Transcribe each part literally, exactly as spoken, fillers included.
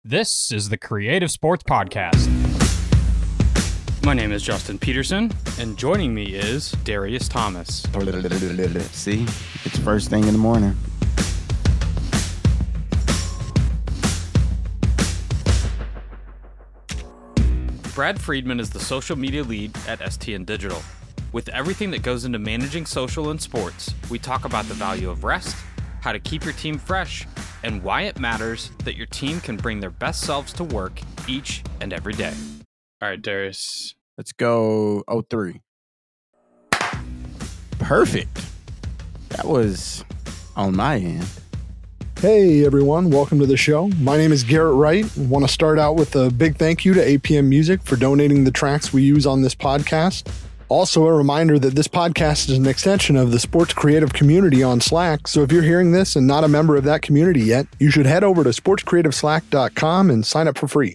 This is the Creative Sports Podcast. My name is Justin Peterson, and joining me is Darius Thomas. See, it's first thing in the morning. Brad Friedman is the social media lead at S T N Digital. With everything that goes into managing social in sports, we talk about the value of rest, how to keep your team fresh, and why it matters that your team can bring their best selves to work each and every day. All right, Darius. Let's go oh three. Perfect. That was on my end. Hey everyone, welcome to the show. My name is Garrett Wright. I want to start out with a big thank you to A P M Music for donating the tracks we use on this podcast. Also, a reminder that this podcast is an extension of the sports creative community on Slack. So if you're hearing this and not a member of that community yet, you should head over to sports creative slack dot com and sign up for free.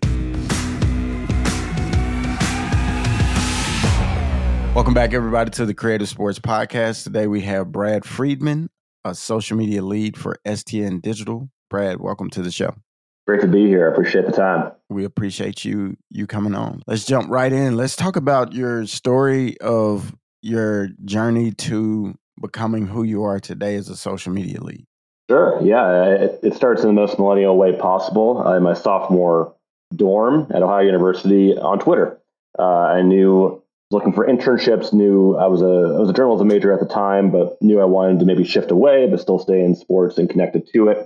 Welcome back, everybody, to the Creative Sports Podcast. Today we have Brad Friedman, a social media lead for S T N Digital. Brad, welcome to the show. Great to be here. I appreciate the time. We appreciate you you coming on. Let's jump right in. Let's talk about your story of your journey to becoming who you are today as a social media lead. Sure. Yeah. It, it starts in the most millennial way possible. Uh, in my sophomore dorm at Ohio University on Twitter. Uh, I knew looking for internships, knew I was a I was a journalism major at the time, but knew I wanted to maybe shift away, but still stay in sports and connected to it.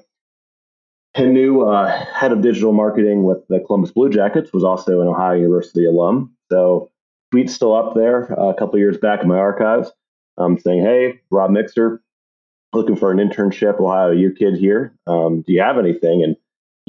And knew uh, head of digital marketing with the Columbus Blue Jackets, was also an Ohio University alum. So tweet's still up there uh, a couple of years back in my archives, um, saying, "Hey, Rob Mixer, looking for an internship, Ohio U kid here. Um, do you have anything?" And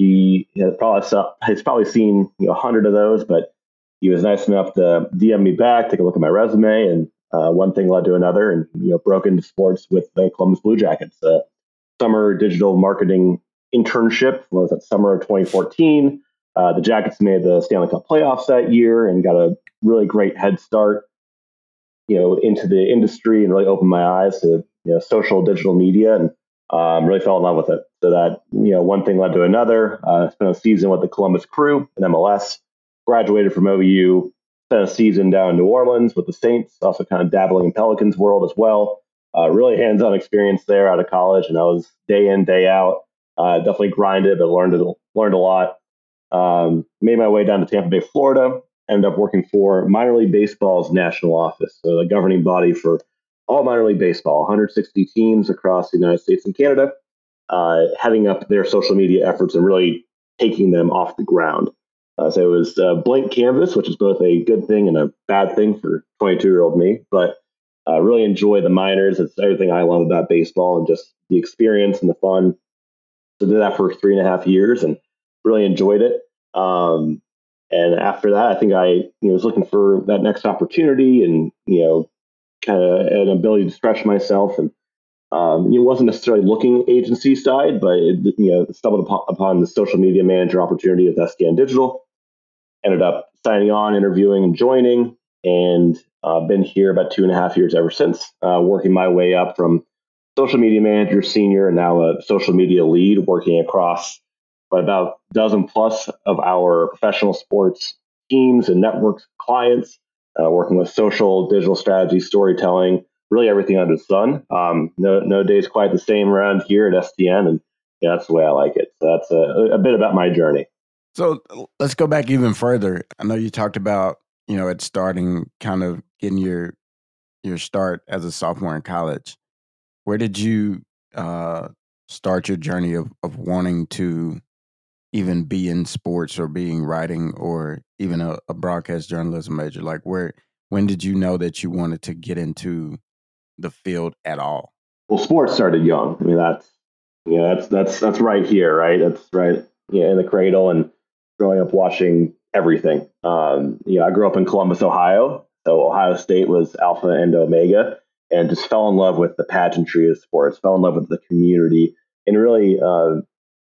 he has probably saw, he's probably seen you know a hundred of those, but he was nice enough to D M me back, take a look at my resume, and uh, one thing led to another, and you know broke into sports with the Columbus Blue Jackets. Uh, summer digital marketing internship was that summer of twenty fourteen. Uh, the Jackets made the Stanley Cup playoffs that year and got a really great head start, you know, into the industry and really opened my eyes to you know social digital media and um, really fell in love with it. So that you know one thing led to another. Uh, spent a season with the Columbus Crew in M L S. Graduated from O U. Spent a season down in New Orleans with the Saints. Also kind of dabbling in Pelicans world as well. Uh, really hands-on experience there out of college, and I was day in day out. Uh, definitely grinded, but learned a, learned a lot. Um, made my way down to Tampa Bay, Florida. Ended up working for Minor League Baseball's national office, so the governing body for all minor league baseball, one hundred sixty teams across the United States and Canada, uh, heading up their social media efforts and really taking them off the ground. Uh, so it was a blank canvas, which is both a good thing and a bad thing for twenty-two-year-old me. But I uh, really enjoy the minors. It's everything I love about baseball and just the experience and the fun. So did that for three and a half years and really enjoyed it. Um, and after that, I think I you know, was looking for that next opportunity and, you know, kind of an ability to stretch myself. And um, it wasn't necessarily looking agency side, but, it, you know, stumbled upon, upon the social media manager opportunity with S T N Digital. Ended up signing on, interviewing, and joining, and uh, been here about two and a half years ever since, uh, working my way up from social media manager, senior, and now a social media lead, working across about a dozen plus of our professional sports teams and networks clients, uh, working with social, digital strategy, storytelling, really everything under the sun. Um, no, no day's quite the same around here at S T N, and yeah, that's the way I like it. So that's a, a bit about my journey. So let's go back even further. I know you talked about, you know, at starting, kind of getting your your start as a sophomore in college. Where did you uh, start your journey of, of wanting to even be in sports or being writing or even a, a broadcast journalism major? Like where, when did you know that you wanted to get into the field at all? Well, sports started young. I mean, that's, you know, that's, that's, that's right here, right? That's right. Yeah. In the cradle and growing up watching everything. Um, you know, I grew up in Columbus, Ohio. So Ohio State was alpha and omega. And just fell in love with the pageantry of sports, fell in love with the community, and really, uh,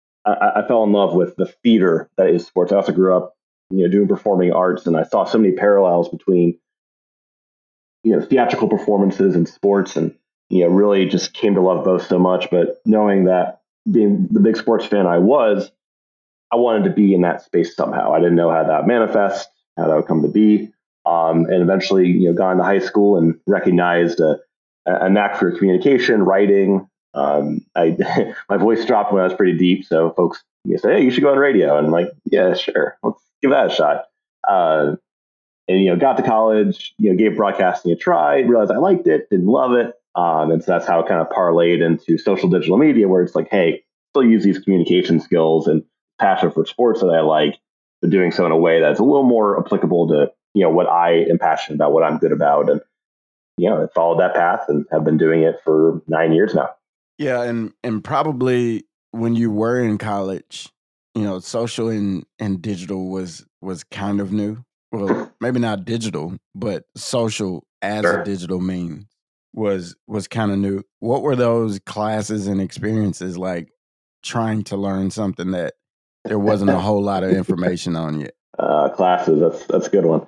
I, I fell in love with the theater that is sports. I also grew up, you know, doing performing arts, and I saw so many parallels between, you know, theatrical performances and sports, and you know, really just came to love both so much. But knowing that being the big sports fan I was, I wanted to be in that space somehow. I didn't know how that would manifest, how that would come to be. Um, and eventually, you know, got into high school and recognized a, a knack for communication, writing. Um, I my voice dropped when I was pretty deep, so folks you say, "Hey, you should go on radio." And I'm like, "Yeah, sure, let's give that a shot." Uh, and you know, got to college, you know, gave broadcasting a try, realized I liked it, didn't love it, um, and so that's how it kind of parlayed into social digital media, where it's like, hey, still use these communication skills and passion for sports that I like, but doing so in a way that's a little more applicable to you know what I am passionate about, what I'm good about, and you know, I followed that path and have been doing it for nine years now. Yeah, and and probably when you were in college, you know, social and, and digital was was kind of new. Well, maybe not digital, but social as Sure. a digital means was was kind of new. What were those classes and experiences like trying to learn something that there wasn't a whole lot of information on yet? Uh, classes, that's that's a good one.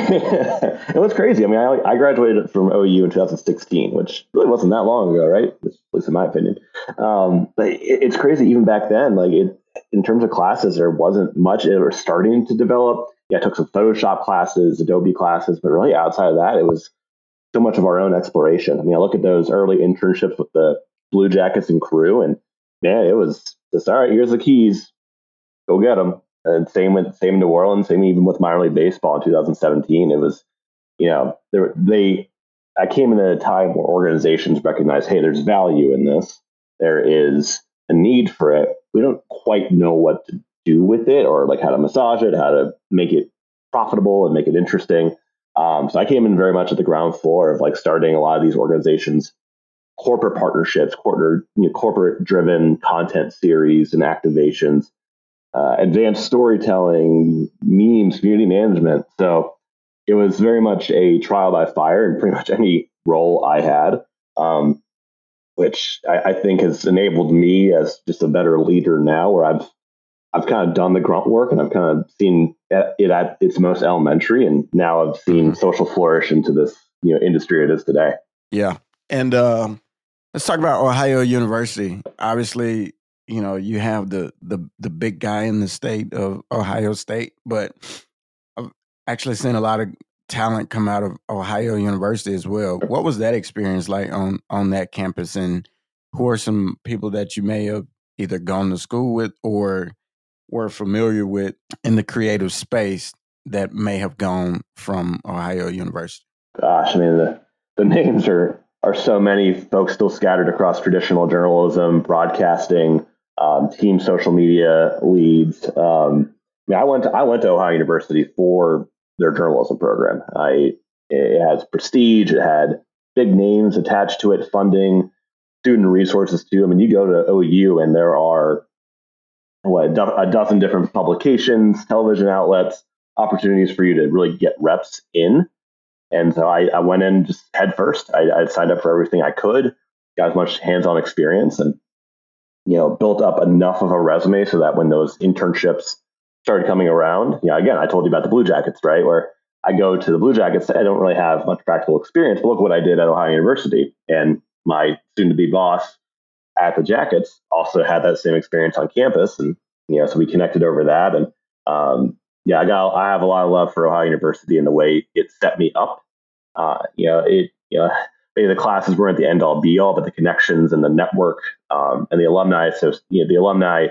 It was crazy. I mean, I, I graduated from O U in two thousand sixteen, which really wasn't that long ago, right? At least in my opinion. Um, but it, it's crazy even back then. Like it, in terms of classes, there wasn't much. It was starting to develop. Yeah, I took some Photoshop classes, Adobe classes, but really outside of that, it was so much of our own exploration. I mean, I look at those early internships with the Blue Jackets and crew, and man, it was just, all right, here's the keys, go get them. And same with same in New Orleans, same even with minor league baseball in two thousand seventeen. It was, you know, there they. I came in at a time where organizations recognize, hey, there's value in this. There is a need for it. We don't quite know what to do with it, or like how to massage it, how to make it profitable and make it interesting. Um, so I came in very much at the ground floor of like starting a lot of these organizations, corporate partnerships, corporate you know, corporate driven content series and activations. Uh, advanced storytelling, memes, community management. So it was very much a trial by fire in pretty much any role I had, um, which I, I think has enabled me as just a better leader now, where I've I've kind of done the grunt work and I've kind of seen it at its most elementary, and now I've seen mm-hmm. social flourish into this you know industry it is today. Yeah, and uh, let's talk about Ohio University. Obviously, you know, you have the, the the big guy in the state of Ohio State, but I've actually seen a lot of talent come out of Ohio University as well. What was that experience like on, on that campus, and who are some people that you may have either gone to school with or were familiar with in the creative space that may have gone from Ohio University? Gosh, I mean, the, the names are, are so many folks still scattered across traditional journalism, broadcasting, Um, team social media leads. Um, I mean, I went to, I went to Ohio University for their journalism program. I it has prestige. It had big names attached to it, funding, student resources too. I mean, you go to O U and there are what a, do- a dozen different publications, television outlets, opportunities for you to really get reps in. And so I, I went in just head first. I, I signed up for everything I could, got as much hands-on experience, and you know, built up enough of a resume so that when those internships started coming around, you know, again, I told you about the Blue Jackets, right? Where I go to the Blue Jackets, I don't really have much practical experience, but look what I did at Ohio University. And my soon-to-be boss at the Jackets also had that same experience on campus. And, you know, so we connected over that. And, um, yeah, I got, I have a lot of love for Ohio University and the way it set me up. Uh, you know, it, you know, maybe the classes weren't the end all be all, but the connections and the network um, and the alumni. So, you know, the alumni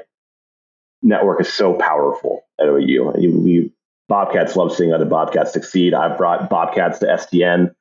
network is so powerful at O U. We Bobcats love seeing other Bobcats succeed. I've brought Bobcats to S T N,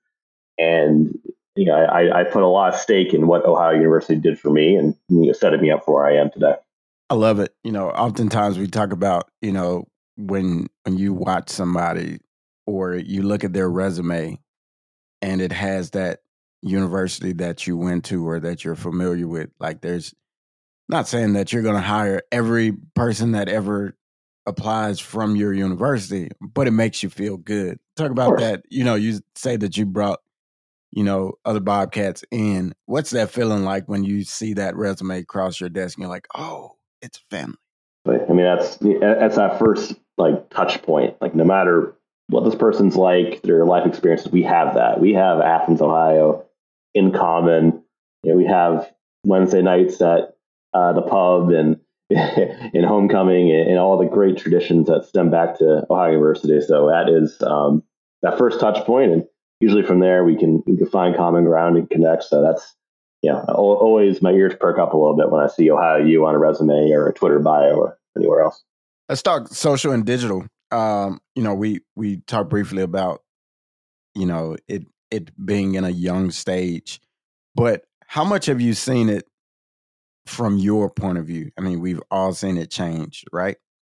and you know, I, I put a lot of stake in what Ohio University did for me, and you know, setting me up for where I am today. I love it. You know, oftentimes we talk about, you know, when when you watch somebody or you look at their resume and it has that university that you went to or that you're familiar with, like there's not saying that you're going to hire every person that ever applies from your university, but it makes you feel good. Talk about that. You know, you say that you brought, you know, other Bobcats in. What's that feeling like when you see that resume cross your desk and you're like, oh, it's family? I mean, that's that's that first like touch point. Like no matter what this person's like, their life experiences, we have that. We have Athens, Ohio in common. You know, we have Wednesday nights at uh, the pub and in homecoming and, and all the great traditions that stem back to Ohio University. So that is um, that first touch point, and usually from there we can we can find common ground and connect. So that's yeah, always my ears perk up a little bit when I see Ohio U on a resume or a Twitter bio or anywhere else. Let's talk social and digital. Um, you know, we we talked briefly about you know it it being in a young stage, but how much have you seen it from your point of view? I mean, we've all seen it change, right?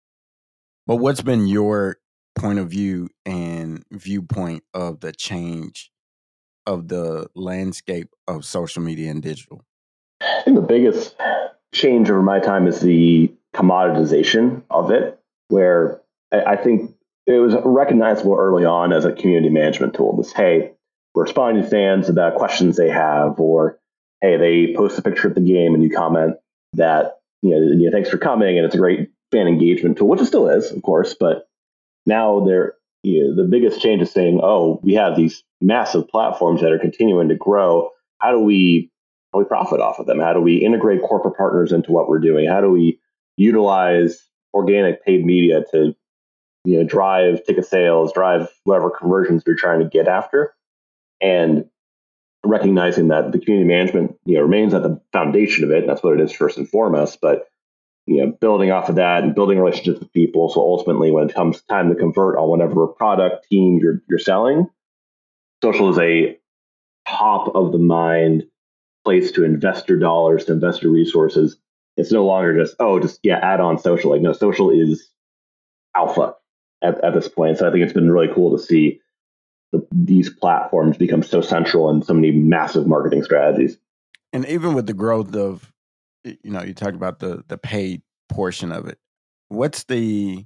But what's been your point of view and viewpoint of the change of the landscape of social media and digital? I think the biggest change over my time is the commoditization of it, where I think it was recognizable early on as a community management tool. This, hey, we're responding to fans about questions they have, or hey, they post a picture of the game and you comment that, you know, you know, thanks for coming, and it's a great fan engagement tool, which it still is, of course. But now they're, you know, the biggest change is saying, oh, we have these massive platforms that are continuing to grow. How do we how do we profit off of them? How do we integrate corporate partners into what we're doing? How do we utilize organic paid media to, you know, drive ticket sales, drive whatever conversions you're trying to get after? And recognizing that the community management, you know, remains at the foundation of it, and that's what it is first and foremost. But you know, building off of that and building relationships with people. So ultimately, when it comes time to convert on whatever product team you're you're selling, social is a top of the mind place to invest your dollars, to invest your resources. It's no longer just, oh, just yeah, add on social. Like no, social is alpha at, at this point. So I think it's been really cool to see the, these platforms become so central in so many massive marketing strategies. And even with the growth of, you know, you talked about the the paid portion of it. What's the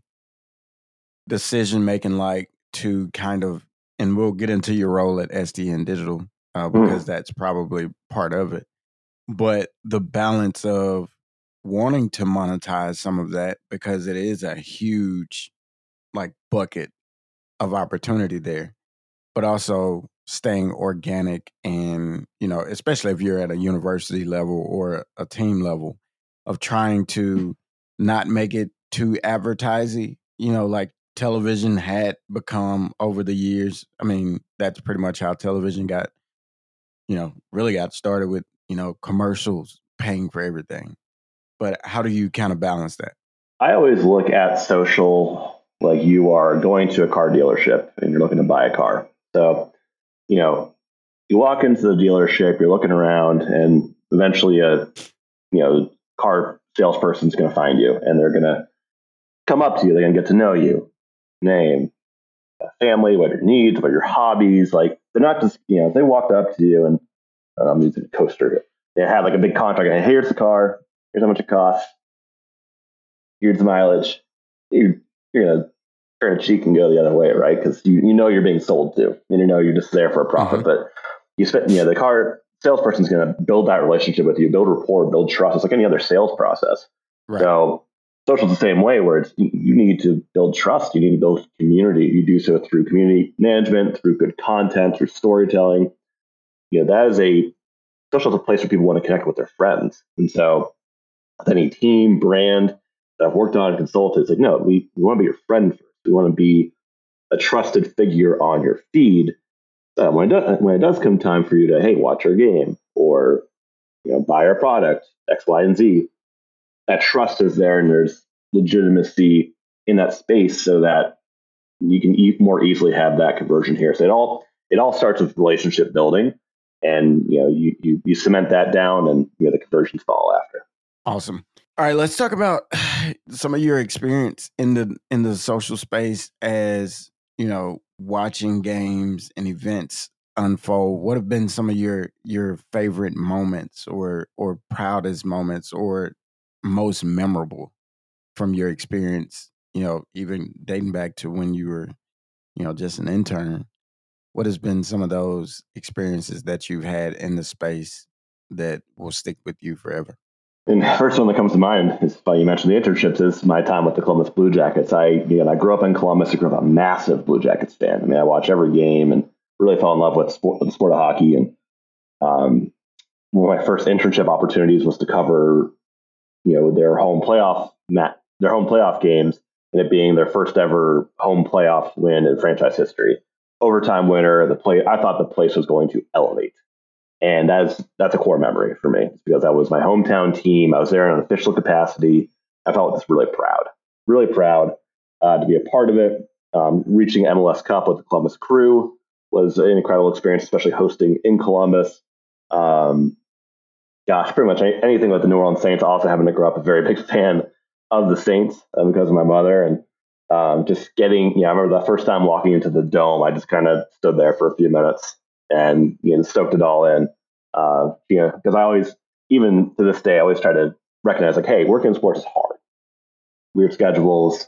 decision making like to kind of, and we'll get into your role at S T N Digital uh, because mm. that's probably part of it. But the balance of wanting to monetize some of that, because it is a huge like bucket of opportunity there, but also staying organic and, you know, especially if you're at a university level or a team level, of trying to not make it too advertising, you know, like television had become over the years. I mean, that's pretty much how television got, you know, really got started with, you know, commercials paying for everything. But how do you kind of balance that? I always look at social like you are going to a car dealership and you're looking to buy a car. So, you know, you walk into the dealership, you're looking around, and eventually a, you know, car salesperson's going to find you, and they're going to come up to you. They're going to get to know you, name, family, what your needs, what your hobbies. Like they're not just, you know, if they walked up to you and uh, I'm using a coaster, they had like a big contract. And, hey, here's the car. Here's how much it costs. Here's the mileage. You, you're going to turn a cheek and go the other way, right? Because you, you know you're being sold to, and you know you're just there for a profit. Mm-hmm. But you spend, you know, the car salesperson's going to build that relationship with you, build rapport, build trust. It's like any other sales process. Right. So social's the same way, where it's you need to build trust, you need to build community. You do so through community management, through good content, through storytelling. You know, that is a social is a place where people want to connect with their friends. And so with any team, brand that I've worked on and consulted, it's like, no, we, we want to be your friend first. We want to be a trusted figure on your feed. Uh, when, it does, when it does come time for you to, hey, watch our game or, you know, buy our product, X, Y, and Z, that trust is there and there's legitimacy in that space so that you can e- more easily have that conversion here. So it all it all starts with relationship building, and you know you you, you cement that down, and you know the conversions follow after. Awesome. All right, let's talk about some of your experience in the in the social space as, you know, watching games and events unfold. What have been some of your your favorite moments or or proudest moments or most memorable from your experience, you know, even dating back to when you were, you know, just an intern? What has been some of those experiences that you've had in the space that will stick with you forever? And the first one that comes to mind is funny you mentioned the internships is my time with the Columbus Blue Jackets. I, you know, I grew up in Columbus. I grew up a massive Blue Jackets fan. I mean, I watch every game and really fell in love with sport, with the sport of hockey. And um, one of my first internship opportunities was to cover you know, their home playoff mat, their home playoff games, and it being their first ever home playoff win in franchise history. Overtime winner, the play. I thought the place was going to elevate, and that's that's a core memory for me because that was my hometown team. I was there in an official capacity. I felt just really proud, really proud uh, to be a part of it. Um, reaching M L S Cup with the Columbus Crew was an incredible experience, especially hosting in Columbus. Um, gosh, pretty much any, anything with the New Orleans Saints. Also having to grow up a very big fan of the Saints uh, because of my mother, and um, just getting, yeah, I remember the first time walking into the Dome, I just kind of stood there for a few minutes and, you know, stoked it all in. Uh, you know, because I always, even to this day, I always try to recognize like, hey, working in sports is hard. Weird schedules,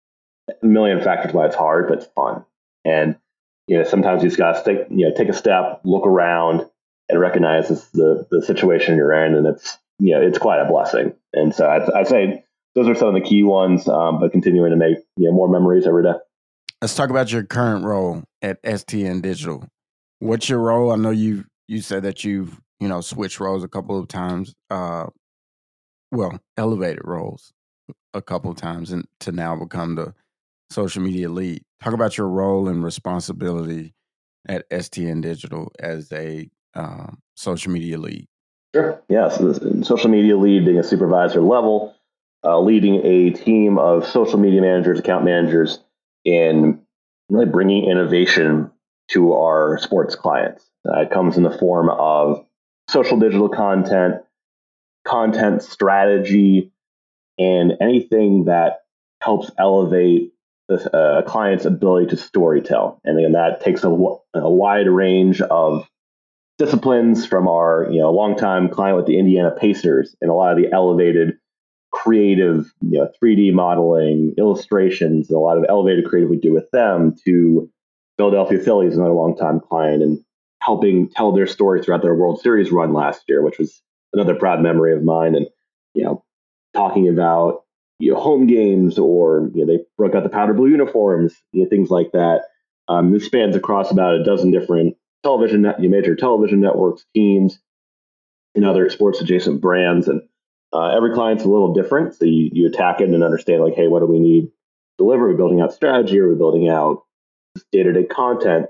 a million factors why it's hard, but it's fun. And, you know, sometimes you just got to take, you know, take a step, look around, and recognize this, the the situation you're in, and it's, you know, it's quite a blessing. And so I'd, I'd say those are some of the key ones, um, but continuing to make, you know, more memories every day. Let's talk about your current role at S T N Digital. What's your role? I know you you said that you've, you know, switched roles a couple of times. Uh, well, elevated roles a couple of times, and to now become the social media lead. Talk about your role and responsibility at S T N Digital as a um, social media lead. Sure. Yeah. So the social media lead, being a supervisor level, uh, leading a team of social media managers, account managers, in really bringing innovation to our sports clients. Uh, it comes in the form of social digital content, content strategy, and anything that helps elevate the uh, client's ability to storytell. And again, that takes a, a wide range of disciplines from our, you know, longtime client with the Indiana Pacers and a lot of the elevated creative, you know, three D modeling, illustrations, and a lot of elevated creative we do with them, to Philadelphia Phillies, another longtime client, and helping tell their story throughout their World Series run last year, which was another proud memory of mine. And, you know, talking about, you know, home games, or, you know, they broke out the powder blue uniforms, you know, things like that. Um, this spans across about a dozen different television, net, major television networks, teams, and other sports adjacent brands. And uh, every client's a little different. So you, you attack it and understand like, hey, what do we need to deliver? Are we building out strategy? Are we building out day-to-day content?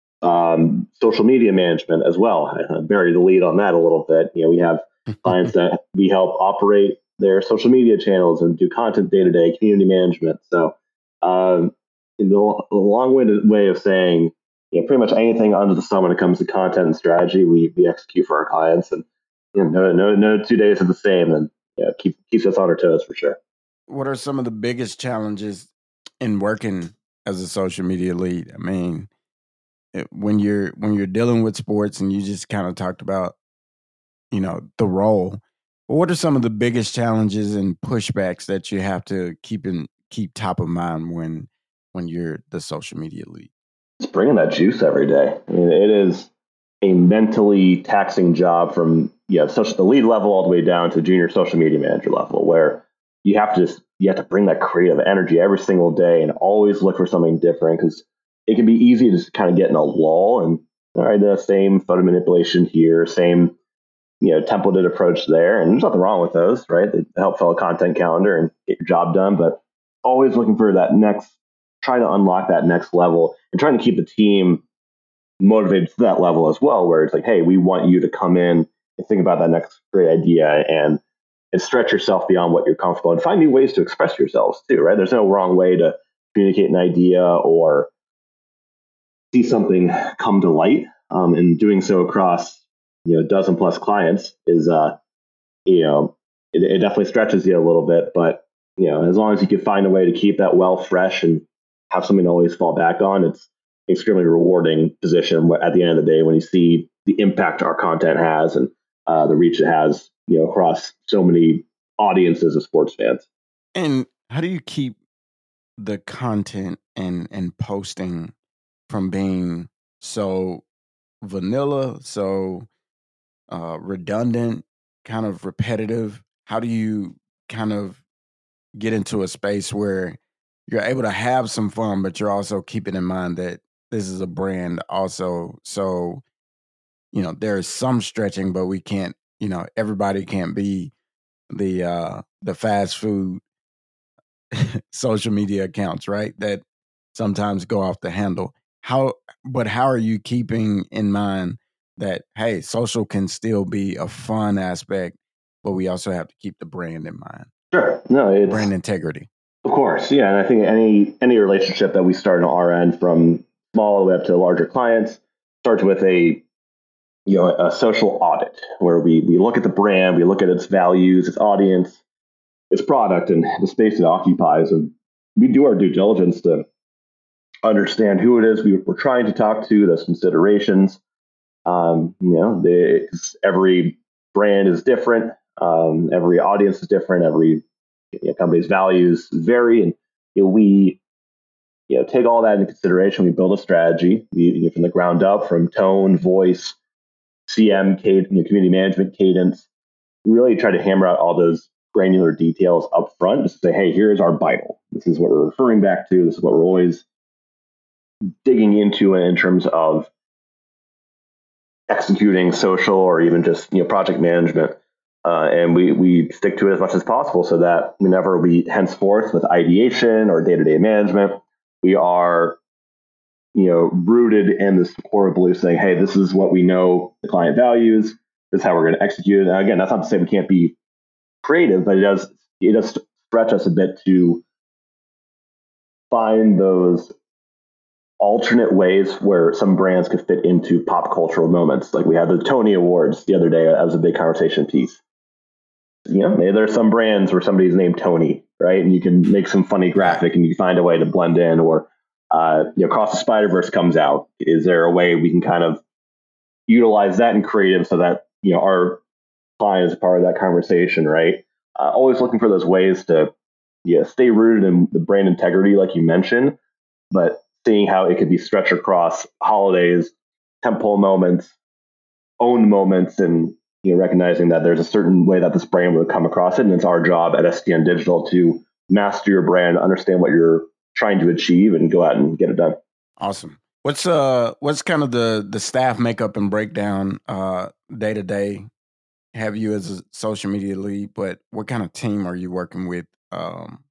Um, social media management as well. I bury the lead on that a little bit. You know, we have clients that we help operate their social media channels and do content day-to-day, community management. So um, in the, the long-winded way of saying, you know, pretty much anything under the sun when it comes to content and strategy, we we execute for our clients, and you know, no no no two days are the same, and yeah, keep keeps us on our toes for sure. What are some of the biggest challenges in working as a social media lead? I mean, when you're when you're dealing with sports, and you just kind of talked about, you know, the role. But what are some of the biggest challenges and pushbacks that you have to keep in keep top of mind when when you're the social media lead? It's bringing that juice every day. I mean, it is a mentally taxing job from, you know, social, the lead level all the way down to junior social media manager level, where you have to just, you have to bring that creative energy every single day and always look for something different, because it can be easy to just kind of get in a lull and, all right, the same photo manipulation here, same, you know, templated approach there. And there's nothing wrong with those, right? They help fill a content calendar and get your job done, but always looking for that next, trying to unlock that next level and trying to keep the team motivated to that level as well, where it's like, hey, we want you to come in and think about that next great idea and and stretch yourself beyond what you're comfortable and find new ways to express yourselves too, right? There's no wrong way to communicate an idea or see something come to light. Um, and doing so across, you know, a dozen plus clients is, uh, you know, it, it definitely stretches you a little bit, but, you know, as long as you can find a way to keep that well fresh and have something to always fall back on, it's an extremely rewarding position at the end of the day when you see the impact our content has and uh, the reach it has, you know, across so many audiences of sports fans. And how do you keep the content and and posting from being so vanilla, so uh, redundant, kind of repetitive? How do you kind of get into a space where you're able to have some fun, but you're also keeping in mind that this is a brand also? So, you know, there is some stretching, but we can't, you know, everybody can't be the uh, the fast food social media accounts, right? That sometimes go off the handle. How, but how are you keeping in mind that, hey, social can still be a fun aspect, but we also have to keep the brand in mind, Sure. No, it's brand integrity. Of course, yeah. And I think any any relationship that we start on our end, from small all the way up to larger clients, starts with a you know a social audit where we we look at the brand, we look at its values, its audience, its product, and the space it occupies, and we do our due diligence to understand who it is we, we're trying to talk to, those considerations. Um, you know, they, 'cause every brand is different, um, every audience is different, every you know, company's values vary, and you know, we you know take all that into consideration. We build a strategy we, you know, from the ground up, from tone, voice, C M, cadence, you know, community management, cadence. We really try to hammer out all those granular details up front, just to say, hey, here's our Bible. This is what we're referring back to. This is what we're always digging into in terms of executing social or even just you know project management. Uh, and we we stick to it as much as possible, so that whenever we henceforth with ideation or day-to-day management, we are you know rooted in this core belief, saying, hey, this is what we know the client values. This is how we're going to execute it. And again, that's not to say we can't be creative, but it does it does stretch us a bit to find those alternate ways where some brands could fit into pop cultural moments. Like we had the Tony Awards the other day. That was a big conversation piece. You know, maybe there's some brands where somebody's named Tony, right? And you can make some funny graphic and you find a way to blend in. Or, uh, you know, Across the Spider-Verse comes out. Is there a way we can kind of utilize that in creative so that, you know, our client is part of that conversation, right? Uh, always looking for those ways to, yeah, stay rooted in the brand integrity, like you mentioned, but seeing how it could be stretched across holidays, tentpole moments, own moments, and you know, recognizing that there's a certain way that this brand would come across it. And it's our job at S T N Digital to master your brand, understand what you're trying to achieve, and go out and get it done. Awesome. What's uh what's kind of the the staff makeup and breakdown uh day to day? Have you as a social media lead, but what kind of team are you working with um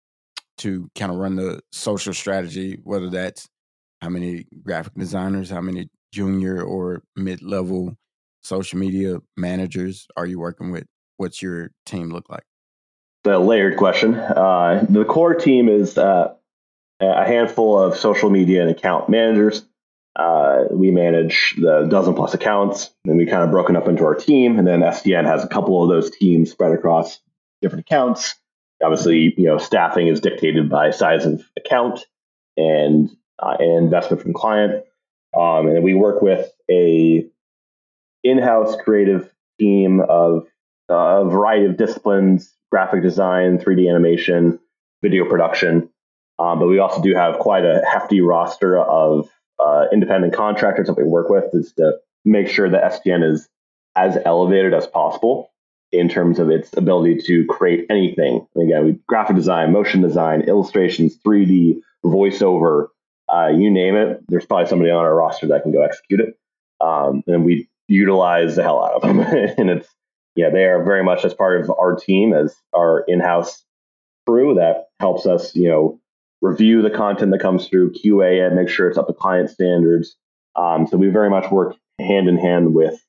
to kind of run the social strategy, whether that's how many graphic designers, how many junior or mid-level social media managers are you working with? What's your team look like? The layered question. Uh, the core team is uh, a handful of social media and account managers. Uh, we manage the dozen plus accounts, and we kind of broken up into our team. And then S T N has a couple of those teams spread across different accounts. Obviously, you know, staffing is dictated by size of account and, uh, and investment from client. Um, and we work with a in-house creative team of uh, a variety of disciplines: graphic design, three D animation, video production. Um, but we also do have quite a hefty roster of uh, independent contractors that we work with, is to make sure that S T N is as elevated as possible in terms of its ability to create anything. And again, we graphic design, motion design, illustrations, three D, voiceover, uh, you name it. There's probably somebody on our roster that can go execute it. Um, and we utilize the hell out of them. And it's, yeah, they are very much as part of our team, as our in-house crew that helps us, you know, review the content that comes through, Q A it, make sure it's up to client standards. Um, so we very much work hand in hand with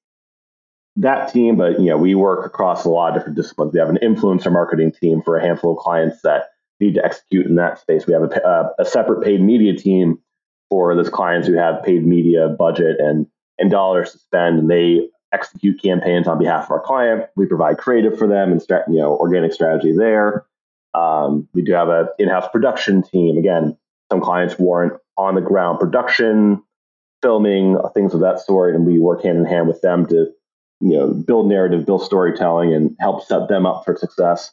that team, but you know, we work across a lot of different disciplines. We have an influencer marketing team for a handful of clients that need to execute in that space. We have a, uh, a separate paid media team for those clients who have paid media budget and and dollars to spend, and they execute campaigns on behalf of our client. We provide creative for them and start, you know, organic strategy there. Um, we do have an in-house production team. Again, some clients warrant on the ground production, filming, things of that sort, and we work hand in hand with them to, you know, build narrative, build storytelling, and help set them up for success.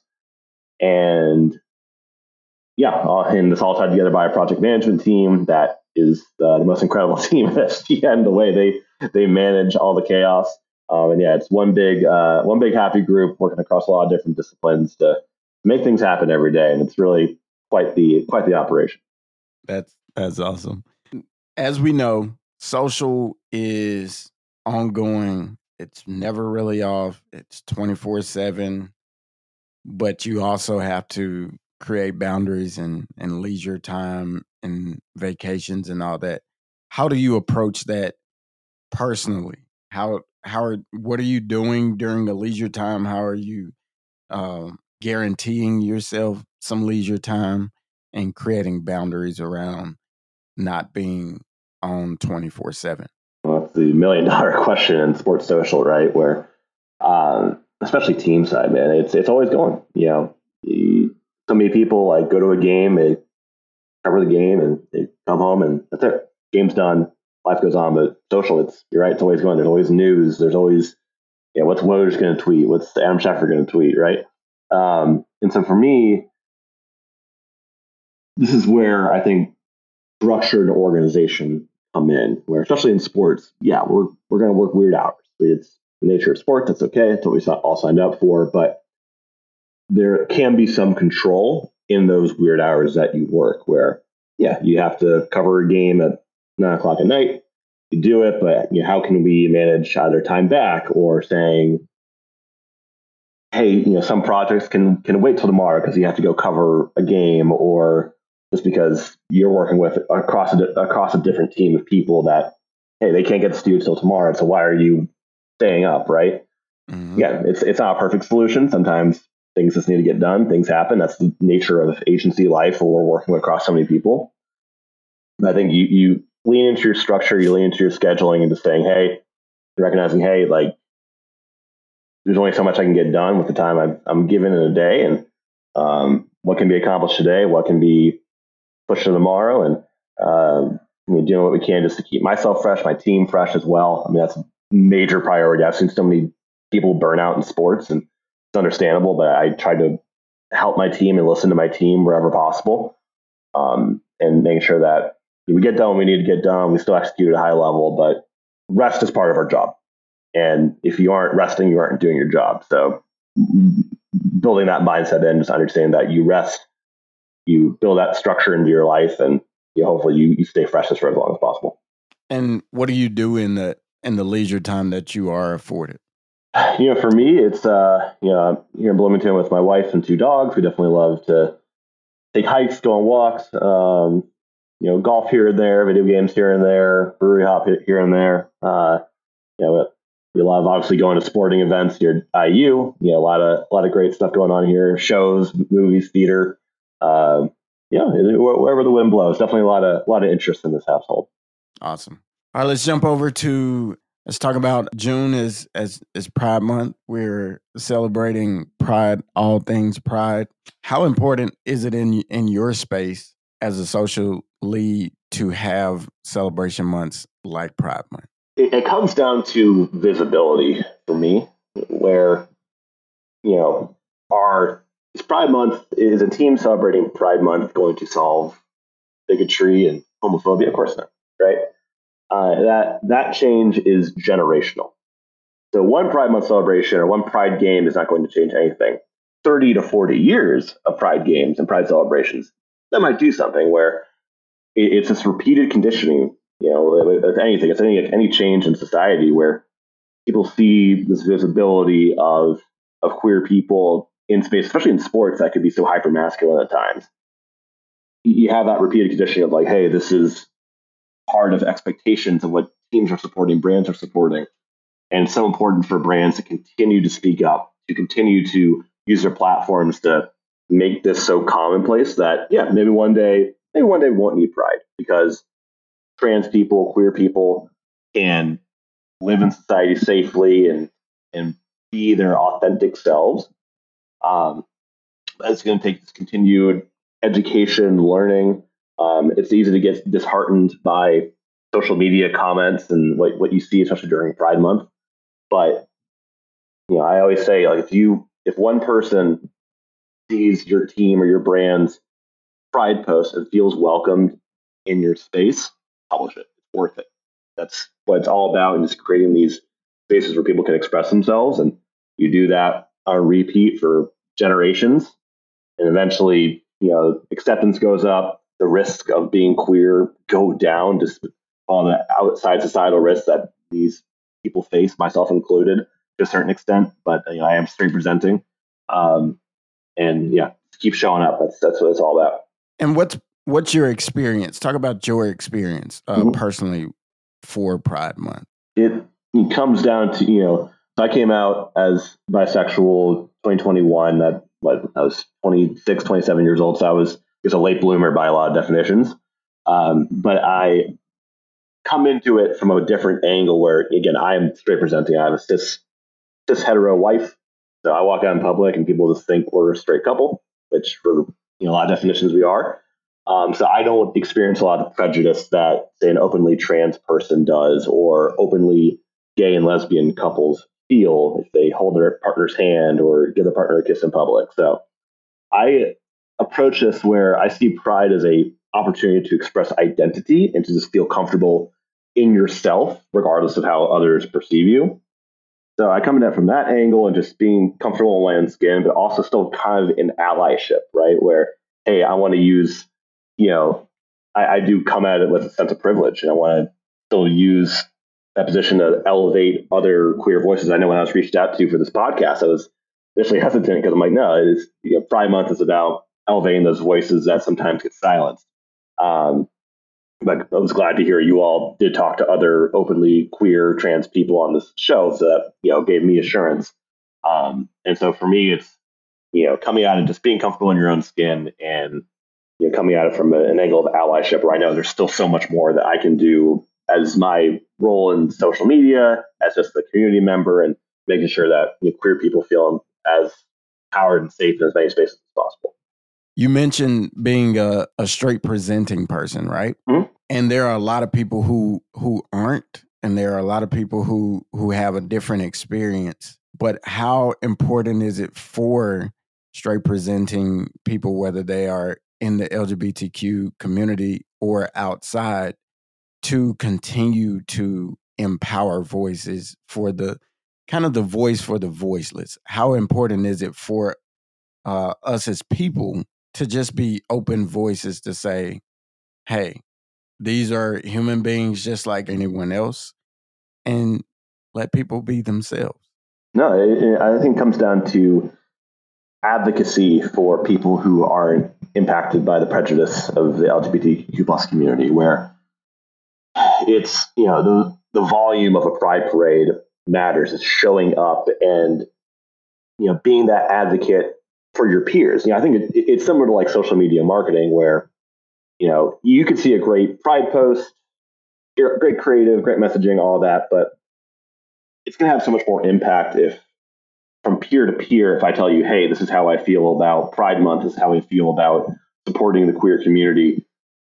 And yeah, uh, and this all tied together by a project management team that is uh, the most incredible team at S T N. The way they they manage all the chaos, um, and yeah, it's one big uh, one big happy group working across a lot of different disciplines to make things happen every day, and it's really quite the quite the operation. That's that's awesome. As we know, social is ongoing. It's never really off. It's twenty-four seven. but you also have to create boundaries and, and leisure time and vacations and all that. How do you approach that personally? How how are what are you doing during the leisure time? How are you uh, guaranteeing yourself some leisure time and creating boundaries around not being on twenty-four seven? Well, that's the million dollar question in sports social, right? Where, um, especially team side, man, it's it's always going. You know, you, so many people like go to a game, they cover the game, and they come home, and that's it. Game's done. Life goes on. But social, it's you're right. It's always going. There's always news. There's always, you know, what's Woj going to tweet? What's Adam Schefter going to tweet? Right. Um, and so for me, this is where I think structure and organization come in, where especially in sports, yeah, we're we're going to work weird hours. It's the nature of sports. That's okay. That's what we all signed up for. But there can be some control in those weird hours that you work, where yeah, you have to cover a game at nine o'clock at night. You do it, but you know, how can we manage either time back or saying, hey, you know, some projects can can wait till tomorrow because you have to go cover a game, or just because you're working with across a, across a different team of people that, hey, they can't get to you till tomorrow, so why are you staying up, right? Mm-hmm. Yeah, it's it's not a perfect solution. Sometimes things just need to get done. Things happen. That's the nature of agency life, where we're working across so many people. But I think you you lean into your structure, you lean into your scheduling, and just saying, hey, recognizing, hey, like, there's only so much I can get done with the time I'm, I'm given in a day, and um, what can be accomplished today, what can be pushed to tomorrow, and um, you know, doing what we can just to keep myself fresh, my team fresh as well. I mean, that's a major priority. I've seen so many people burn out in sports, and it's understandable, but I try to help my team and listen to my team wherever possible, um, and making sure that we get done when we need to get done. We still execute at a high level, but rest is part of our job. And if you aren't resting, you aren't doing your job. So building that mindset in, just understanding that you rest, you build that structure into your life, and you know, hopefully you, you stay fresh for as long as possible. And what do you do in the in the leisure time that you are afforded? You know, for me, it's uh, you know, here in Bloomington with my wife and two dogs. We definitely love to take hikes, go on walks, um, you know, golf here and there, video games here and there, brewery hop here and there. Uh, you know, we love obviously going to sporting events here at I U. You know, a lot of a lot of great stuff going on here. Shows, movies, theater. Um, yeah, wherever the wind blows. Definitely a lot of a lot of interest in this household. Awesome. All right, let's jump over to let's talk about June is as is Pride Month. We're celebrating Pride, all things Pride. How important is it in in your space as a social lead to have celebration months like Pride Month? It, it comes down to visibility for me, where, you know, our Pride Month is a team celebrating Pride Month going to solve bigotry and homophobia? Of course not, right? Uh, that that change is generational. So one Pride Month celebration or one Pride game is not going to change anything. thirty to forty years of Pride games and Pride celebrations, that might do something, where it, it's this repeated conditioning. You know, with anything, it's any any change in society where people see this visibility of of queer people in space, especially in sports that could be so hyper masculine at times. You have that repeated conditioning of like, hey, this is part of expectations of what teams are supporting, brands are supporting, and it's so important for brands to continue to speak up, to continue to use their platforms to make this so commonplace that yeah, maybe one day, maybe one day we won't need Pride because trans people, queer people can live in society safely and and be their authentic selves. Um, it's going to take this continued education, learning. Um, it's easy to get disheartened by social media comments and what, what you see, especially during Pride Month. But you know, I always say, like, if you if one person sees your team or your brand's Pride post and feels welcomed in your space, publish it. It's worth it. That's what it's all about, and just creating these spaces where people can express themselves. And you do that on a repeat for generations, and eventually, you know, acceptance goes up. The risk of being queer go down, just all the outside societal risks that these people face, myself included, to a certain extent. But you know, I am straight presenting. Um, and yeah, keep showing up. That's that's what it's all about. And what's what's your experience? Talk about your experience uh, mm-hmm. personally for Pride Month. It, it comes down to, you know, I came out as bisexual twenty twenty-one. That what, I was twenty-six, twenty-seven years old, so I was just a late bloomer by a lot of definitions. Um, but I come into it from a different angle where, again, I am straight presenting. I have a cis, cis hetero wife. So I walk out in public and people just think we're a straight couple, which for, you know, a lot of definitions we are. Um, so I don't experience a lot of prejudice that, say, an openly trans person does, or openly gay and lesbian couples feel if they hold their partner's hand or give their partner a kiss in public. So I approach this where I see Pride as a opportunity to express identity and to just feel comfortable in yourself, regardless of how others perceive you. So I come at it from that angle and just being comfortable in my own skin, but also still kind of in allyship, right? Where, hey, I want to use, you know, I, I do come at it with a sense of privilege, and I want to still use that position to elevate other queer voices. I know when I was reached out to for this podcast, I was initially hesitant because I'm like, no, it is, you know, Pride Month is about elevating those voices that sometimes get silenced. Um, but I was glad to hear you all did talk to other openly queer trans people on this show, so that, you know, gave me assurance. Um, and so for me, it's, you know, coming out and just being comfortable in your own skin, and, you know, coming at it from a, an angle of allyship, where I know there's still so much more that I can do as my role in social media, as just a community member, and making sure that, you know, queer people feel as empowered and safe in as many spaces as possible. You mentioned being a, a straight presenting person, right? Mm-hmm. And there are a lot of people who who aren't, and there are a lot of people who who have a different experience. But how important is it for straight presenting people, whether they are in the L G B T Q community or outside, to continue to empower voices for the kind of the voice for the voiceless? How important is it for uh, us as people to just be open voices to say, hey, these are human beings just like anyone else, and let people be themselves? No, it, I think it comes down to advocacy for people who aren't impacted by the prejudice of the L G B T Q plus community, where it's, you know, the, the volume of a pride parade matters. It's showing up and, you know, being that advocate for your peers. You know, I think it, it's similar to like social media marketing, where, you know, you could see a great pride post, great creative, great messaging, all that, but it's going to have so much more impact if from peer to peer, if I tell you, hey, this is how I feel about Pride Month, this is how I feel about supporting the queer community.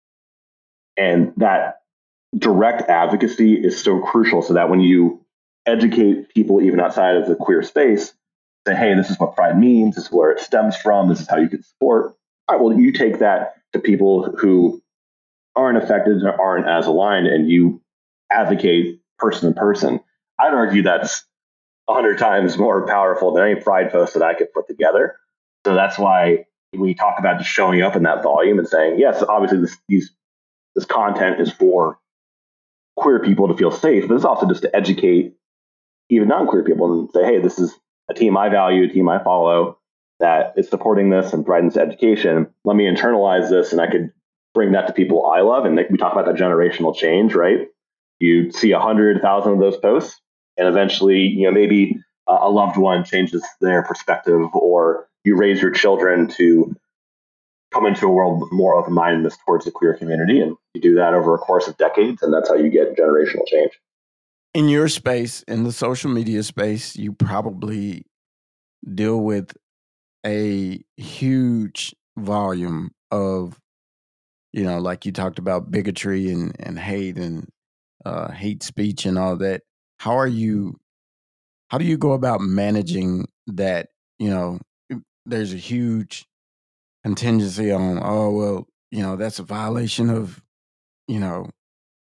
And that direct advocacy is so crucial, so that when you educate people even outside of the queer space, say, hey, this is what Pride means, this is where it stems from, this is how you can support. All right, well, you take that to people who aren't affected or aren't as aligned, and you advocate person to person. I'd argue that's a hundred times more powerful than any pride post that I could put together. So that's why we talk about just showing up in that volume and saying, yes, obviously this these, this content is for queer people to feel safe, but it's also just to educate even non-queer people and say, hey, this is a team I value, a team I follow, that is supporting this and providing this education. Let me internalize this, and I could bring that to people I love. And we talk about that generational change, right? You see a hundred thousand of those posts, and eventually, you know, maybe a loved one changes their perspective, or you raise your children to come into a world with more open-mindedness towards the queer community. And you do that over a course of decades, and that's how you get generational change. In your space, in the social media space, you probably deal with a huge volume of, you know, like you talked about bigotry and, and hate and uh, hate speech and all that. How are you, how do you go about managing that? You know, there's a huge contingency on, oh, well, you know, that's a violation of, you know,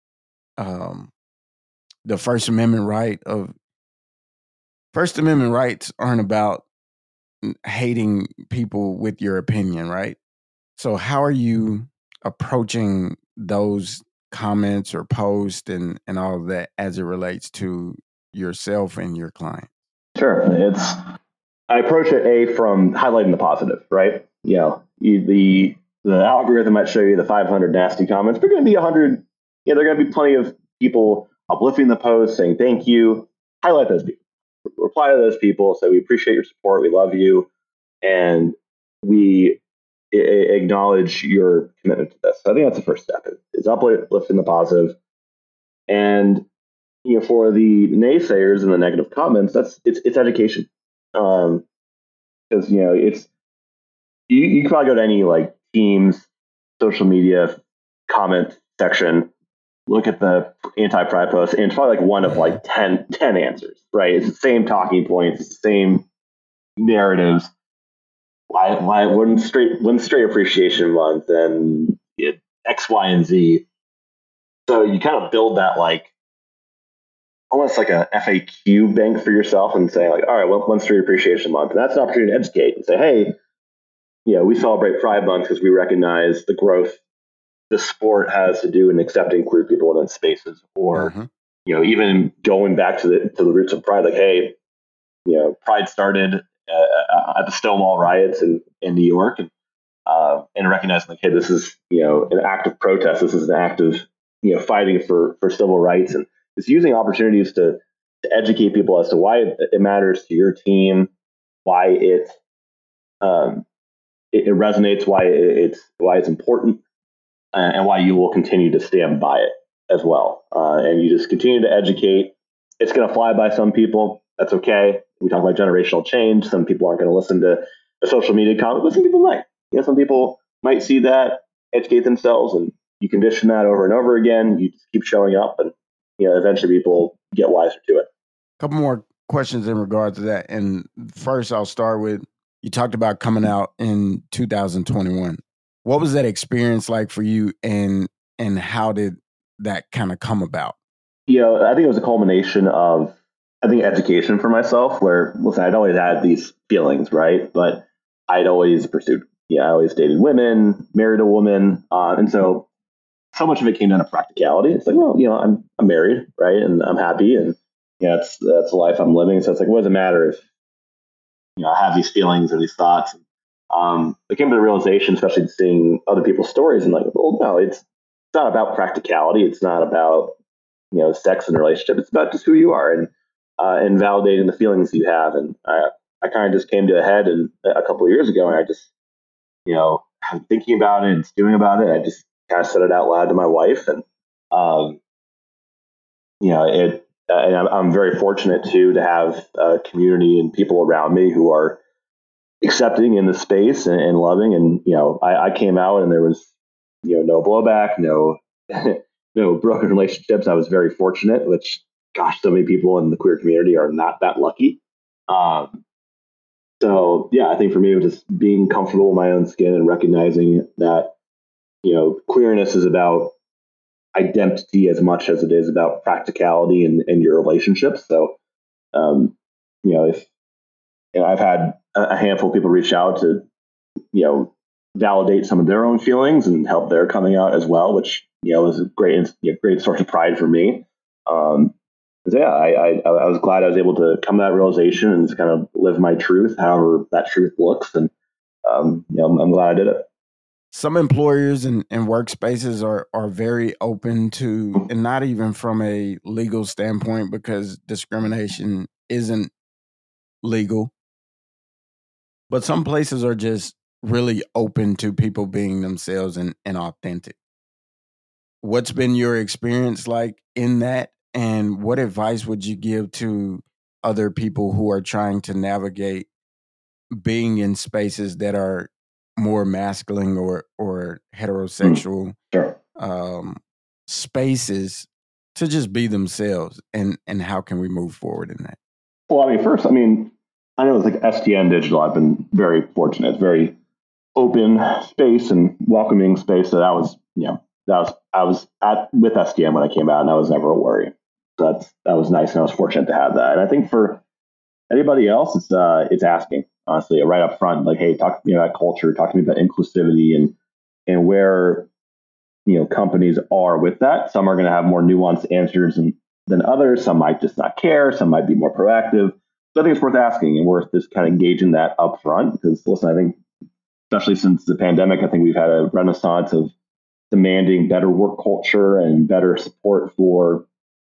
um, the First Amendment right of, First Amendment rights aren't about hating people with your opinion, right? So how are you approaching those comments or posts and, and all of that as it relates to yourself and your client? Sure. It's I approach it a from highlighting the positive, right? You know, you, the the algorithm might show you the five hundred nasty comments, but going to be one hundred. Yeah, there are going to be plenty of people uplifting the post, saying thank you. Highlight those people. Reply to those people. Say we appreciate your support. We love you, and we I- acknowledge your commitment to this. So I think that's the first step. Is uplifting the positive, and you know, for the naysayers and the negative comments, that's it's it's education. Um, because you know it's you, you can probably go to any like team's social media comment section, look at the anti-pride post, and it's probably like one of like ten, ten answers, right? It's the same talking points, it's the same narratives. Why why wouldn't straight wouldn't straight appreciation month and it, X, Y, and Z? So you kind of build that like almost like a F A Q bank for yourself and say like, all right, well, when's Straight Appreciation Month? And that's an opportunity to educate and say, hey, you know, we celebrate Pride Month because we recognize the growth the sport has to do in accepting queer people in its spaces, or mm-hmm. you know, even going back to the to the roots of Pride, like, hey, you know, Pride started uh, at the Stonewall riots in, in New York, and uh, and recognizing like, hey, this is you know an act of protest, this is an act of you know fighting for for civil rights, and it's using opportunities to to educate people as to why it, it matters to your team, why it um it, it resonates, why it, it's why it's important. Uh, and why you will continue to stand by it as well. Uh, and you just continue to educate. It's going to fly by some people. That's okay. We talk about generational change. Some people aren't going to listen to a social media comment, but some people might. You know, some people might see that, educate themselves, and you condition that over and over again. You just keep showing up, and you know, eventually people get wiser to it. A couple more questions in regard to that. And first, I'll start with, you talked about coming out in two thousand twenty-one. What was that experience like for you, and and how did that kind of come about? You know, I think it was a culmination of, I think, education for myself, where, listen, I'd always had these feelings, right? But I'd always pursued, yeah, I always dated women, married a woman. Uh, and so, so much of it came down to practicality. It's like, well, you know, I'm I'm married, right? And I'm happy, and yeah, that's that's the life I'm living. So it's like, what does it matter if, you know, I have these feelings or these thoughts? Um, I came to the realization, especially seeing other people's stories, and like, well, no, it's it's not about practicality. It's not about you know sex and relationship. It's about just who you are, and uh, and validating the feelings you have. And I I kind of just came to a head and a couple of years ago, and I just you know I'm thinking about it and stewing about it. I just kind of said it out loud to my wife, and um, you know it. Uh, and I'm, I'm very fortunate too to have a community and people around me who are accepting in the space and, and loving. And, you know, I, I came out and there was, you know, no blowback, no, no broken relationships. I was very fortunate, which, gosh, so many people in the queer community are not that lucky. Um, so, yeah, I think for me, it was just being comfortable in my own skin and recognizing that, you know, queerness is about identity as much as it is about practicality and, and your relationships. So, um, you know, if, you know, I've had a handful of people reach out to, you know, validate some of their own feelings and help their coming out as well, which, you know, is a great, you know, great source of pride for me. Um, so yeah, I, I, I was glad I was able to come to that realization and just kind of live my truth, however that truth looks. And, um, you know, I'm, I'm glad I did it. Some employers and, and workspaces are, are very open to, and not even from a legal standpoint, because discrimination isn't legal. But some places are just really open to people being themselves and, and authentic. What's been your experience like in that? And what advice would you give to other people who are trying to navigate being in spaces that are more masculine or, or heterosexual Sure. um, spaces to just be themselves? And, and how can we move forward in that? Well, I mean, first, I mean, I know it's like S T N Digital. I've been very fortunate. It's very open space and welcoming space that I was, you know, that was, I was at with S T N when I came out, and that was never a worry. So that's, that was nice. And I was fortunate to have that. And I think for anybody else, it's, uh, it's asking, honestly, right up front, like, hey, talk to me about culture, talk to me about inclusivity and, and where, you know, companies are with that. Some are going to have more nuanced answers than, than others. Some might just not care. Some might be more proactive. So I think it's worth asking and worth just kind of engaging that up front because, listen, I think, especially since the pandemic, I think we've had a renaissance of demanding better work culture and better support for,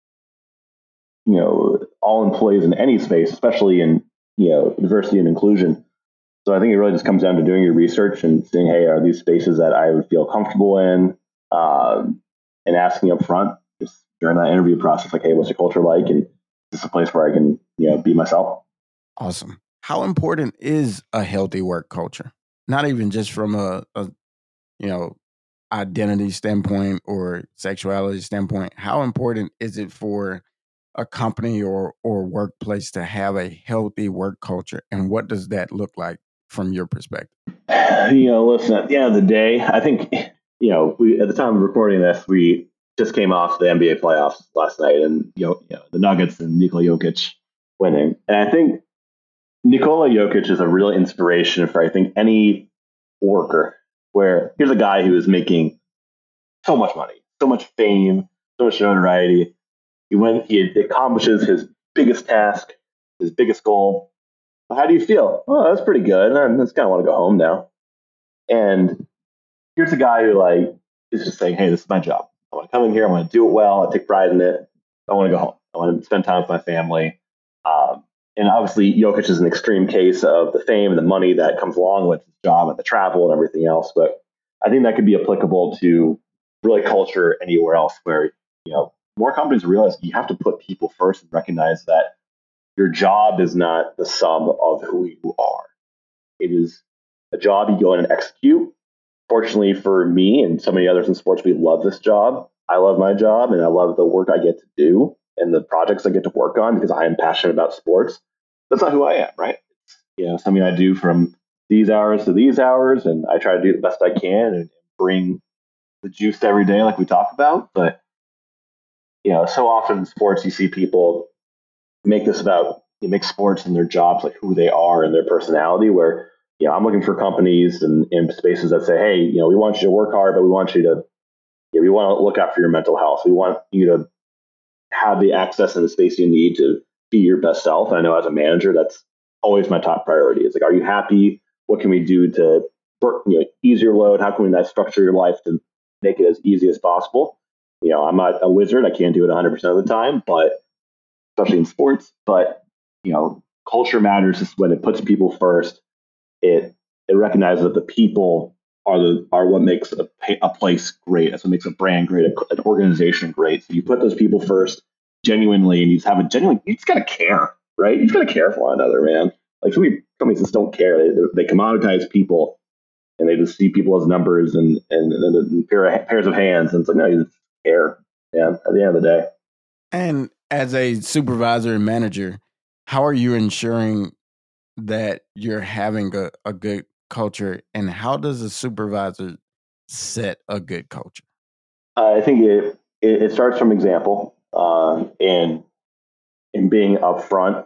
you know, all employees in any space, especially in, you know, diversity and inclusion. So I think it really just comes down to doing your research and seeing, hey, are these spaces that I would feel comfortable in, um, and asking up front just during that interview process, like, hey, what's your culture like? And is this a place where I can, you know, be myself? Awesome. How important is a healthy work culture? Not even just from a, a you know, identity standpoint or sexuality standpoint. How important is it for a company or or workplace to have a healthy work culture? And what does that look like from your perspective? You know, listen, at the end of the day, I think, you know, we at the time of recording this, we just came off the N B A playoffs last night and, you know, you know the Nuggets and Nikola Jokic winning. And I think Nikola Jokic is a real inspiration for, I think, any worker where here's a guy who is making so much money, so much fame, so much notoriety. He went, he accomplishes his biggest task, his biggest goal. How do you feel? Oh, that's pretty good. I just kind of want to go home now. And here's a guy who like is just saying, hey, this is my job. I want to come in here. I want to do it well. I take pride in it. I want to go home. I want to spend time with my family. Um, and obviously, Jokic is an extreme case of the fame and the money that comes along with his job and the travel and everything else. But I think that could be applicable to really culture anywhere else where, you know, more companies realize you have to put people first and recognize that your job is not the sum of who you are. It is a job you go in and execute. Fortunately for me and so many others in sports, we love this job. I love my job and I love the work I get to do and the projects I get to work on because I am passionate about sports. That's not who I am, right? It's, you know, something I do from these hours to these hours, and I try to do the best I can and bring the juice every day, like we talk about. But you know, so often in sports, you see people make this about you make sports and their jobs like who they are and their personality. Where you know, I'm looking for companies and, and spaces that say, hey, you know, we want you to work hard, but we want you to, you know, we want to look out for your mental health. We want you to have the access and the space you need to be your best self. I know as a manager, that's always my top priority. It's like, are you happy? What can we do to, you know, ease your load? How can we structure your life to make it as easy as possible? You know, I'm not a wizard. I can't do it one hundred percent of the time, but especially in sports. But, you know, culture matters is when it puts people first. It it recognizes that the people are the are what makes a, a place great. That's what makes a brand great, a, an organization great. So you put those people first genuinely, and you just have a genuine. You just gotta care, right? You just gotta care for one another, man. Like so many companies just don't care. They they commoditize people, and they just see people as numbers and and, and, and pair of, pairs of hands. And it's like no, you just care. Yeah, at the end of the day. And as a supervisor and manager, how are you ensuring that you're having a, a good culture, and how does a supervisor set a good culture? Uh, I think it, it it starts from example, um, and and being upfront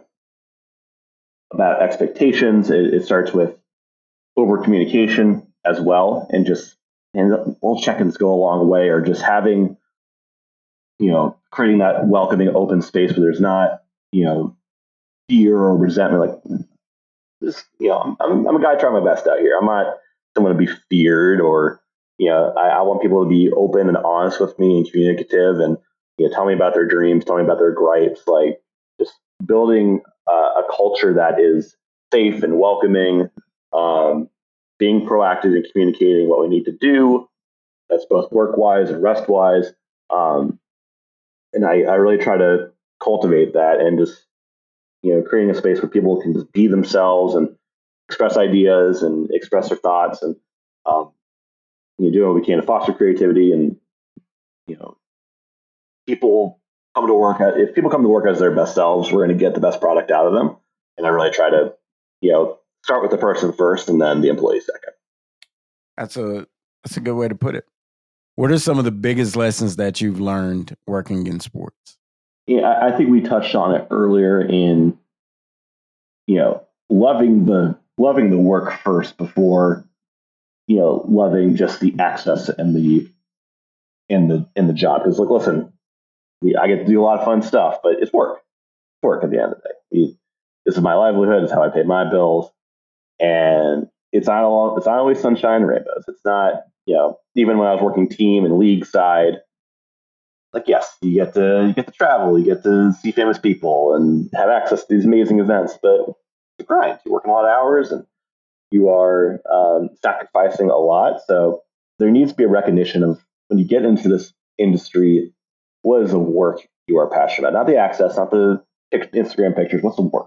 about expectations. It, it starts with over communication as well, and just and little check-ins go a long way, or just having, you know, creating that welcoming, open space where there's not, you know, fear or resentment. Like, this, you know, I'm I'm a guy trying my best out here. I'm not someone to be feared, or you know, I, I want people to be open and honest with me and communicative, and you know, tell me about their dreams, tell me about their gripes. Like, just building uh, a culture that is safe and welcoming, um, being proactive in communicating what we need to do. That's both work wise and rest wise. Um, and I, I really try to cultivate that and just, you know, creating a space where people can just be themselves and express ideas and express their thoughts, and um, you know, do what we can to foster creativity. And you know, people come to work at, if people come to work as their best selves, we're going to get the best product out of them. And I really try to, you know, start with the person first and then the employee second. That's a that's a good way to put it. What are some of the biggest lessons that you've learned working in sports? Yeah, I, I think we touched on it earlier in, you know, loving the loving the work first before, you know, loving just the access and the in the in the job. Because like, listen, we, I get to do a lot of fun stuff, but it's work. It's work at the end of the day. We, this is my livelihood. It's how I pay my bills. And it's not all, it's not always sunshine and rainbows. It's not, you know, even when I was working team and league side, like, yes, you get to, you get to travel, you get to see famous people and have access to these amazing events, but it's a grind. You're working a lot of hours and you are um, sacrificing a lot. So there needs to be a recognition of when you get into this industry, what is the work you are passionate about? Not the access, not the Instagram pictures. What's the work?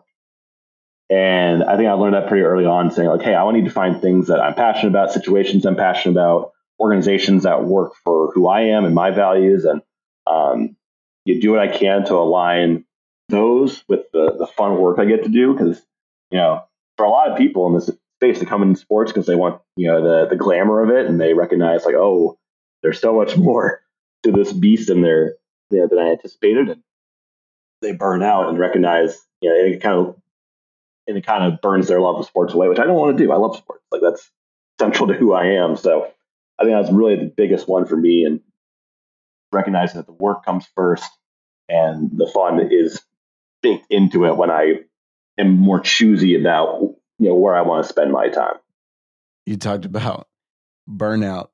And I think I learned that pretty early on, saying like, hey, I need to find things that I'm passionate about, situations I'm passionate about, organizations that work for who I am and my values. And um, you do what I can to align those with the, the fun work I get to do. Because, you know, for a lot of people in this space, they come in sports because they want, you know, the, the glamour of it. And they recognize like, oh, there's so much more to this beast than, they're, you know, than I anticipated. And they burn out and recognize, you know, it kind of, and it kind of burns their love of sports away, which I don't want to do. I love sports. Like that's central to who I am. So I think that's really the biggest one for me, and recognizing that the work comes first and the fun is baked into it when I am more choosy about, you know, where I want to spend my time. You talked about burnout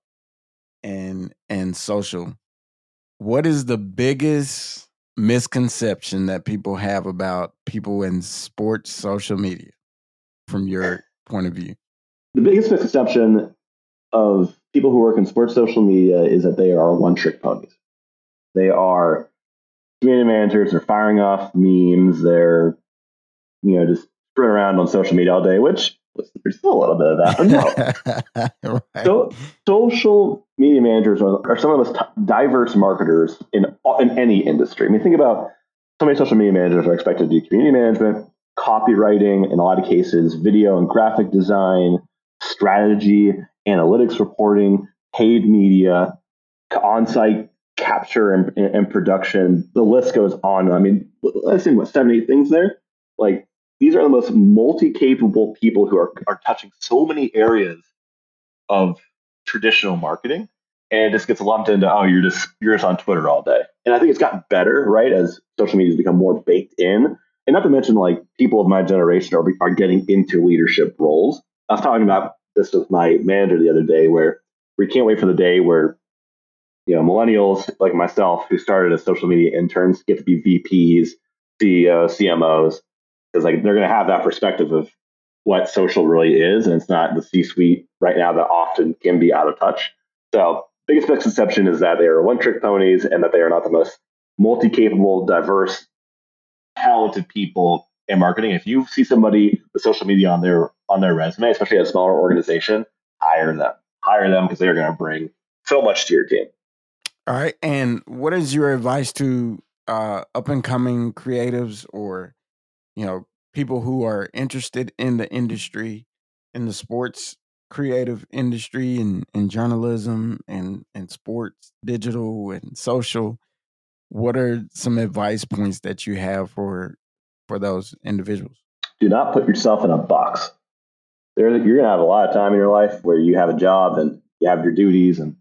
and and social. What is the biggest misconception that people have about people in sports social media from your point of view? The biggest misconception of people who work in sports social media is that they are one-trick ponies. They are community managers. They're firing off memes. They're, you know, just screwing around on social media all day, which there's still a little bit of that. But no. Right. So social media managers are, are some of the most t- diverse marketers in in any industry. I mean, think about so many social media managers are expected to do community management, copywriting, in a lot of cases, video and graphic design, strategy, analytics reporting, paid media, on-site capture and, and production. The list goes on. I mean, let's say what, seven, eight things there. Like, these are the most multi-capable people who are, are touching so many areas of traditional marketing, and it just gets lumped into, oh, you're just you're just on Twitter all day. And I think it's gotten better, right, as social media has become more baked in. And not to mention, like, people of my generation are are getting into leadership roles. I was talking about this with my manager the other day, where we can't wait for the day where, you know, millennials like myself who started as social media interns get to be V Ps, C E Os, C M Os, because like they're going to have that perspective of what social really is, and it's not the C-suite right now that often can be out of touch. So biggest misconception is that they are one-trick ponies and that they are not the most multi-capable, diverse, talented people in marketing. If you see somebody with social media on their on their resume, especially at a smaller organization, hire them. Hire them because they're going to bring so much to your team. All right. And what is your advice to uh, up-and-coming creatives, or, you know, people who are interested in the industry, in the sports creative industry, and, and journalism and, and sports, digital and social? What are some advice points that you have for for those individuals? Do not put yourself in a box. There, you're going to have a lot of time in your life where you have a job and you have your duties and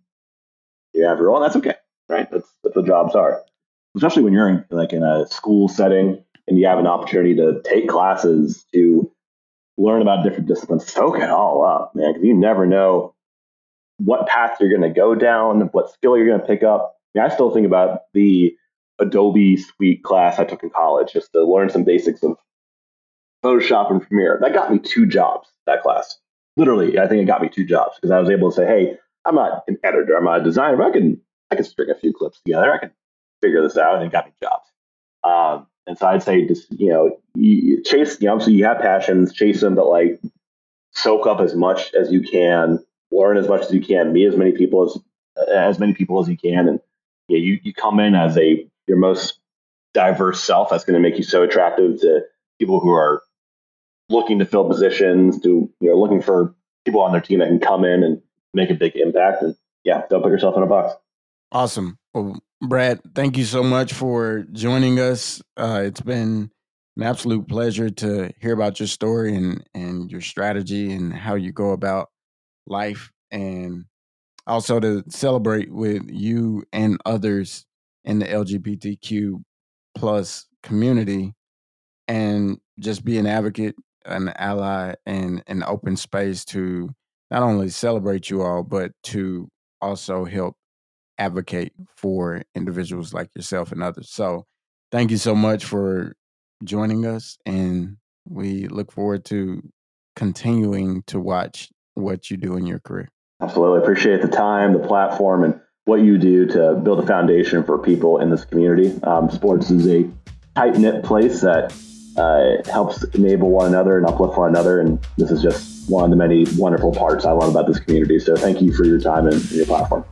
you have your role, and that's okay, right? That's, that's what jobs are. Especially when you're in like in a school setting and you have an opportunity to take classes, to learn about different disciplines. Soak it all up, man, because you never know what path you're going to go down, what skill you're going to pick up. I mean, I still think about the Adobe Suite class I took in college just to learn some basics of Photoshop and Premiere. That got me two jobs, that class. Literally, I think it got me two jobs because I was able to say, hey, I'm not an editor, I'm not a designer, but I can, I can string a few clips together. I can figure this out, and it got me jobs. Um, and so I'd say just, you know, you chase, you know, obviously you have passions, chase them, but like soak up as much as you can, learn as much as you can, meet as many people as, as many people as you can. And yeah, you, you come in as a, your most diverse self. That's going to make you so attractive to people who are looking to fill positions, to, you know, looking for people on their team that can come in and make a big impact. And yeah, don't put yourself in a box. Awesome. Well, Brad, thank you so much for joining us. Uh, it's been an absolute pleasure to hear about your story and, and your strategy and how you go about life, and also to celebrate with you and others in the L G B T Q plus community. And just be an advocate, an ally, and an open space to not only celebrate you all, but to also help advocate for individuals like yourself and others. So thank you so much for joining us, and we look forward to continuing to watch what you do in your career. Absolutely. Appreciate the time, the platform, and what you do to build a foundation for people in this community. Um, sports is a tight-knit place that uh, helps enable one another and uplift one another, and this is just one of the many wonderful parts I love about this community. So thank you for your time and your platform.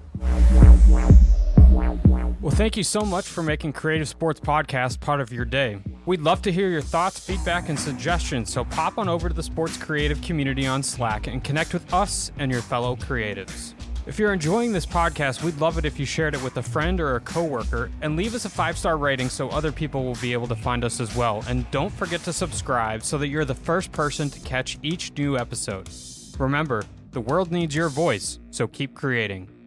Well, thank you so much for making Creative Sports Podcast part of your day. We'd love to hear your thoughts, feedback, and suggestions, so pop on over to the Sports Creative community on Slack and connect with us and your fellow creatives. If you're enjoying this podcast, we'd love it if you shared it with a friend or a coworker, and leave us a five-star rating so other people will be able to find us as well. And don't forget to subscribe so that you're the first person to catch each new episode. Remember, the world needs your voice, so keep creating.